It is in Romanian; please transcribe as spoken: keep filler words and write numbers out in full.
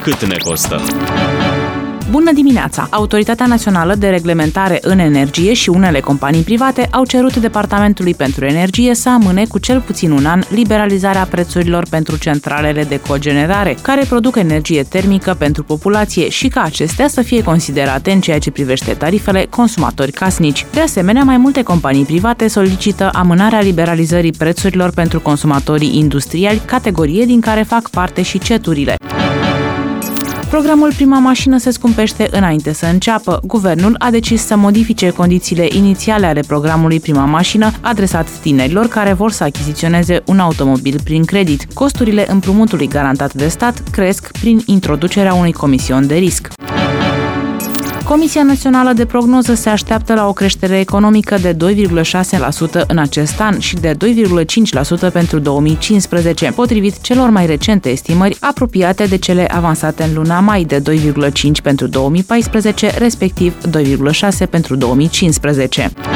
Cât ne costă? Bună dimineața! Autoritatea Națională de Reglementare în Energie și unele companii private au cerut Departamentului pentru Energie să amâne cu cel puțin un an liberalizarea prețurilor pentru centralele de cogenerare, care produc energie termică pentru populație și ca acestea să fie considerate în ceea ce privește tarifele consumatori casnici. De asemenea, mai multe companii private solicită amânarea liberalizării prețurilor pentru consumatorii industriali, categorie din care fac parte și ceturile. Programul Prima Mașină se scumpește înainte să înceapă. Guvernul a decis să modifice condițiile inițiale ale programului Prima Mașină, adresat tinerilor care vor să achiziționeze un automobil prin credit. Costurile împrumutului garantat de stat cresc prin introducerea unui comision de risc. Comisia Națională de Prognoză se așteaptă la o creștere economică de doi virgulă șase la sută în acest an și de doi virgulă cinci la sută pentru două mii cincisprezece, potrivit celor mai recente estimări apropiate de cele avansate în luna mai de doi virgulă cinci pentru două mii paisprezece, respectiv doi virgulă șase pentru două mii cincisprezece.